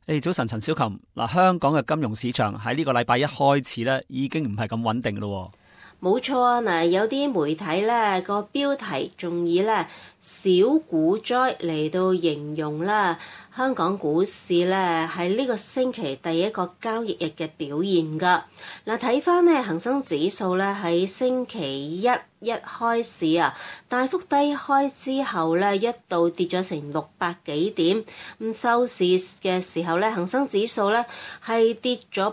早晨，陳小琴。香港嘅金融市場喺呢個禮拜一開始咧，已經唔係咁穩定咯。 冇錯啊！嗱，有啲媒體咧個標題仲以咧小股災嚟到形容啦，香港股市咧喺呢個星期第一個交易日嘅表現㗎。嗱，睇翻咧恒生指數咧喺星期一開市啊，大幅低開之後咧一度跌咗成600幾點，咁收市嘅時候咧恒生指數咧係跌咗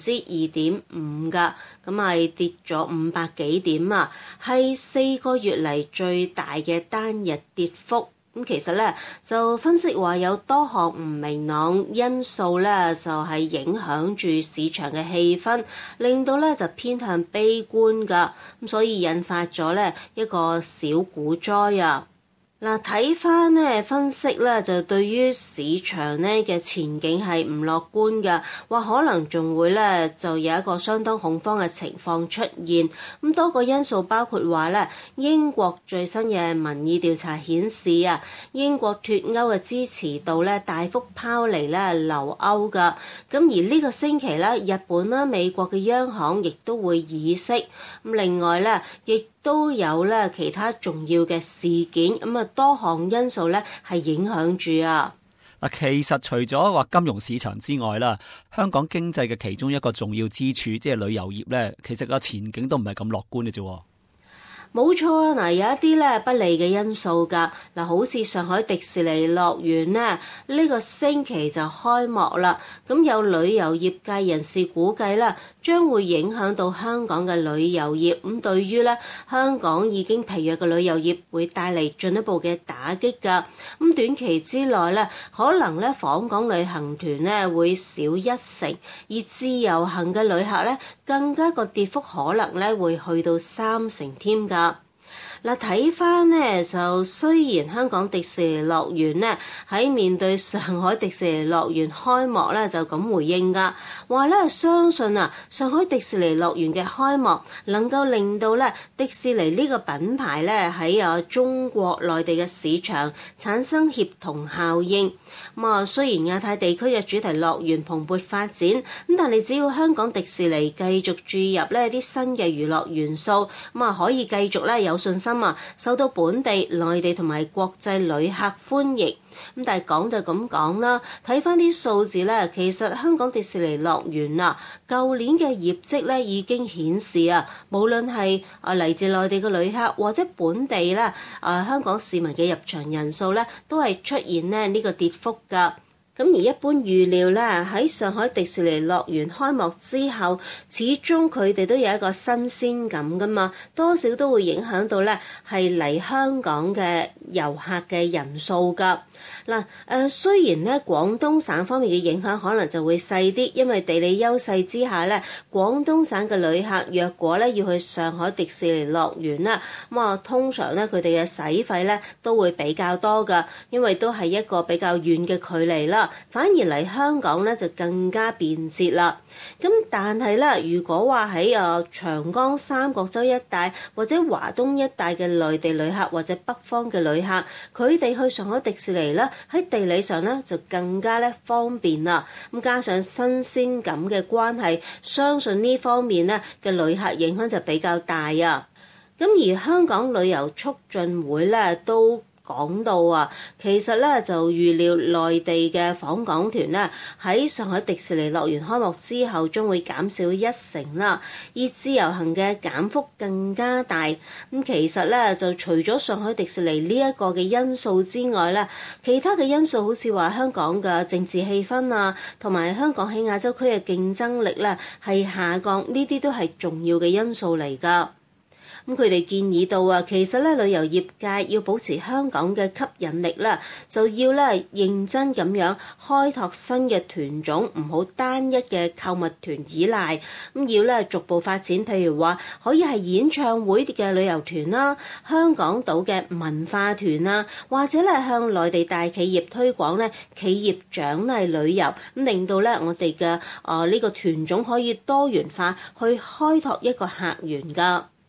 2.5%㗎，咁係跌咗500幾點啊，係4個月嚟最大嘅單日跌幅。咁其實咧就分析話有多項唔明朗因素咧，就係影響住市場嘅氣氛，令到咧就偏向悲觀㗎，咁所以引發咗咧一個小股災啊。嗱，睇翻咧分析咧，就對於市場咧嘅前景係唔樂觀嘅，話可能仲會咧就有一個相當恐慌嘅情況出現。咁多個因素包括話咧，英國最新嘅民意調查顯示啊，英國脫歐嘅支持度咧大幅拋離咧留歐㗎。咁而呢個星期咧，日本啦、美國嘅央行亦都會議息。咁另外咧，亦都有咧其他重要嘅事件，咁啊多項因素咧係影響住啊。 嗱，其實除咗話金融市場之外啦，香港經濟嘅其中一個重要支柱，即係旅遊業咧，其實個前景都唔係咁樂觀嘅啫。 冇錯啊！嗱，有一啲咧不利嘅因素㗎。嗱，好似上海迪士尼樂園咧，呢個星期就開幕啦。咁有旅遊業界人士估計啦，將會影響到香港嘅旅遊業。咁對於咧香港已經疲弱嘅旅遊業，會帶嚟進一步嘅打擊㗎。咁短期之內咧，可能咧訪港旅行團咧會少1成，而自由行嘅旅客咧更加個跌幅可能咧會去到3成添㗎。嗱，睇翻咧就雖然香港迪士尼樂園咧喺面對上海迪士尼樂園開幕咧就咁回應㗎，話咧相信啊上海迪士尼樂園嘅開幕能夠令到咧迪士尼呢個品牌咧喺中國內地嘅市場產生協同效應。咁啊，雖然亞太地區嘅主題樂園蓬勃發展，咁但係只要香港迪士尼繼續注入呢啲新嘅娛樂元素，咁啊可以繼續咧有信心啊，受到本地、內地同埋國際旅客歡迎。咁但係講就咁講啦，睇翻啲數字咧，其實香港迪士尼樂園啊，舊年嘅業績咧已經顯示啊，無論係嚟自內地嘅旅客或者本地咧香港市民嘅入場人數咧，都係出現咧呢個跌幅㗎。咁而一般預料咧，喺上海迪士尼樂園開幕之後，始終佢哋都有一個新鮮感㗎嘛，多少都會影響到咧係嚟香港嘅遊客嘅人數㗎。嗱，雖然咧廣東省方面嘅影響可能就會細啲，因為地理優勢之下咧，廣東省嘅旅客若果咧要去上海迪士尼樂園啦，通常咧佢哋嘅使費咧都會比較多㗎，因為都係一個比較遠嘅距離啦。反而嚟香港咧就更加便捷啦。咁但係咧，如果話喺長江三角洲一帶或者華東一帶嘅內地旅客或者北方嘅旅客，佢哋去上海迪士尼咧喺地理上咧就更加咧方便啦。咁加上新鮮感嘅關係，相信呢方面咧嘅旅客影響就比較大啊。咁而香港旅遊促進會咧都講到啊，其實咧就預料內地嘅訪港團咧喺上海迪士尼樂園開幕之後將會減少1成啦，而自由行嘅減幅更加大。咁其實咧就除咗上海迪士尼呢一個嘅因素之外咧，其他嘅因素好似話香港嘅政治氣氛啊，同埋香港喺亞洲區嘅競爭力咧係下降，呢啲都係重要嘅因素嚟㗎。咁佢哋建議到啊，其實咧旅遊業界要保持香港嘅吸引力啦，就要咧認真咁樣開拓新嘅團種，唔好單一嘅購物團依賴，咁要咧逐步發展，譬如話可以係演唱會嘅旅遊團啦，香港島嘅文化團啊，或者咧向內地大企業推廣咧企業獎勵旅遊，咁令到咧我哋嘅呢個團種可以多元化去開拓一個客源㗎。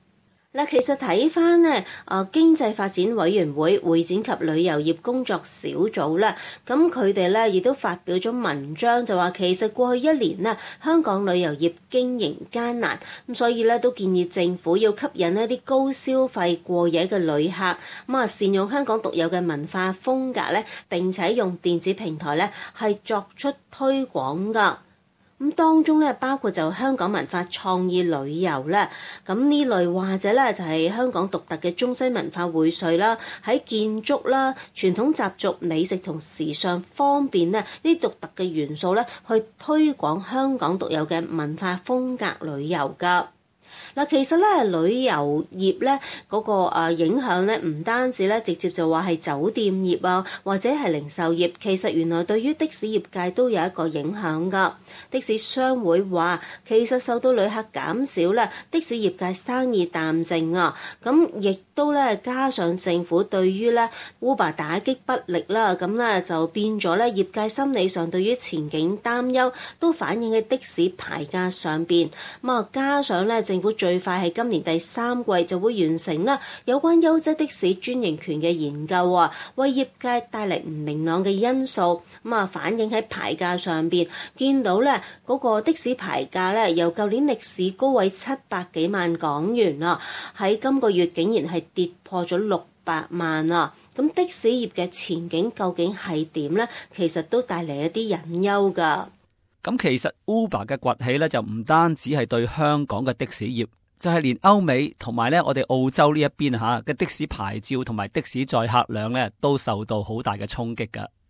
嗱，其實睇翻咧，經濟發展委員會會展及旅遊業工作小組咧，咁佢哋咧亦都發表咗文章，就話其實過去一年咧，香港旅遊業經營艱難，咁所以咧都建議政府要吸引一啲高消費過夜嘅旅客，咁啊善用香港獨有嘅文化風格咧，並且用電子平台咧係作出推廣㗎。咁當中咧包括就香港文化創意旅遊咧，咁呢類或者咧就係香港獨特嘅中西文化薈萃啦，喺建築啦、傳統習俗、美食同時尚方面咧，呢啲獨特嘅元素咧，去推廣香港獨有嘅文化風格旅遊㗎。嗱，其實咧旅遊業咧嗰個影響咧，唔單止咧直接就話係酒店業啊，或者係零售業，其實原來對於的士業界都有一個影響㗎。的士商會話，其實受到旅客減少咧，的士業界生意淡靜啊。咁亦都咧加上政府對於咧 Uber 打擊不力啦，咁咧就變咗咧業界心理上對於前景擔憂，都反映喺的士牌價上邊。咁啊，加上咧政府最快係今年第3季就會完成啦有關優質的士專營權嘅研究啊，為業界帶嚟唔明朗嘅因素。咁啊，反映喺牌價上邊，見到咧嗰個的士牌價咧由舊年歷史高位700幾萬港元啊，喺今個月竟然係跌破咗600萬啊！咁的士業嘅前景究竟係點咧？其實都帶嚟一啲隱憂㗎。 咁其實 Uber 嘅崛起咧，就唔單止係對香港嘅的士業，就係連歐美同埋咧我哋澳洲呢一邊嘅的士牌照同埋的士載客量咧，都受到好大嘅衝擊㗎。